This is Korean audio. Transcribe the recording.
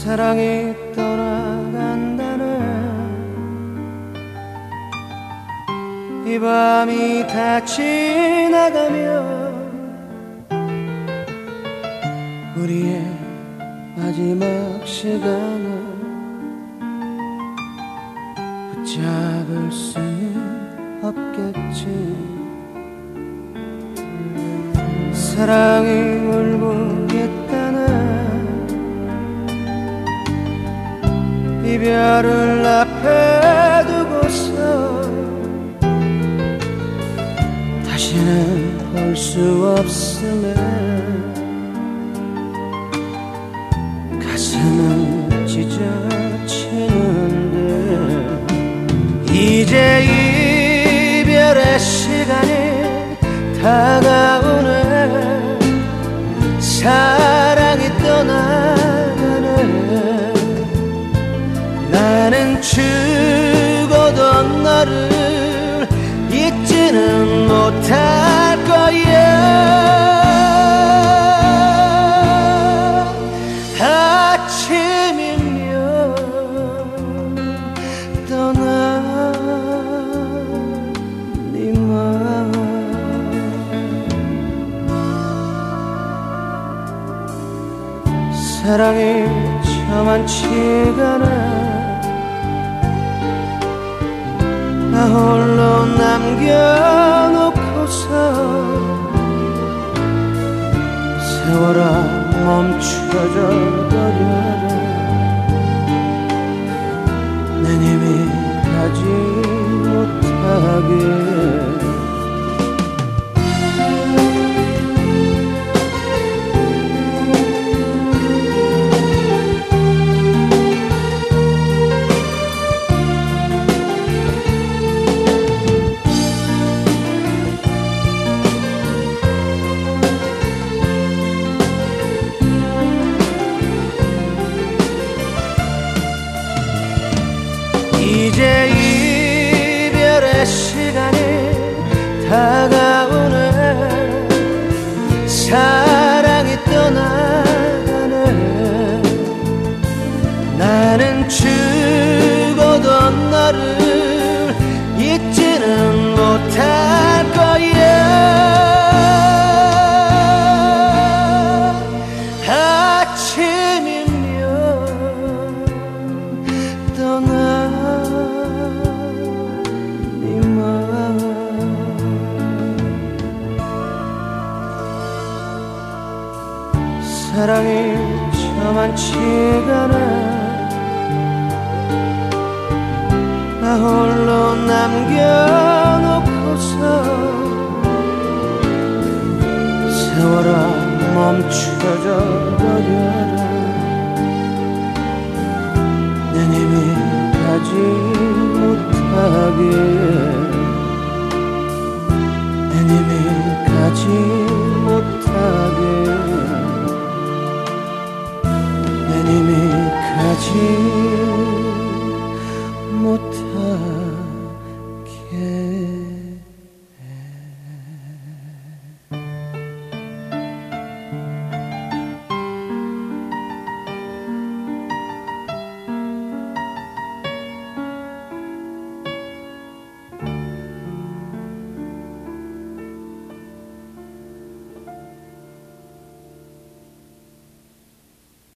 사랑이 떠나간다네. 이 밤이 다 지나가면 우리의 마지막 시간을 붙잡을 수는 없겠지. 사랑이 울고 있다네. 이별을 앞에 두고서 다시는 볼 수 없음에 가슴은 찢어지는데, 이제 이별의 시간이 다가오네. 사랑이 떠나가네. 나는 죽어도 너를 잊지는 못할 거야. 아침이면 떠나니만. 사랑이 저만치가 않아. 나 홀로 남겨놓고서 세월아 멈춰져 버려라. 내 힘이 가지 못하게. 이제 이별의 시간이 다가오네. 사랑이 떠나가네. 나는 죽어도 너를 잊지는 못할 거야. 아침이면 떠나니만. 사랑이 저만치가 않아. 나 홀로 남겨놓고서 세월아 멈춰져 버려라. 내 힘이 가지 못하게. 내 힘이 가지 못하게. 내 힘이 가지 못하게.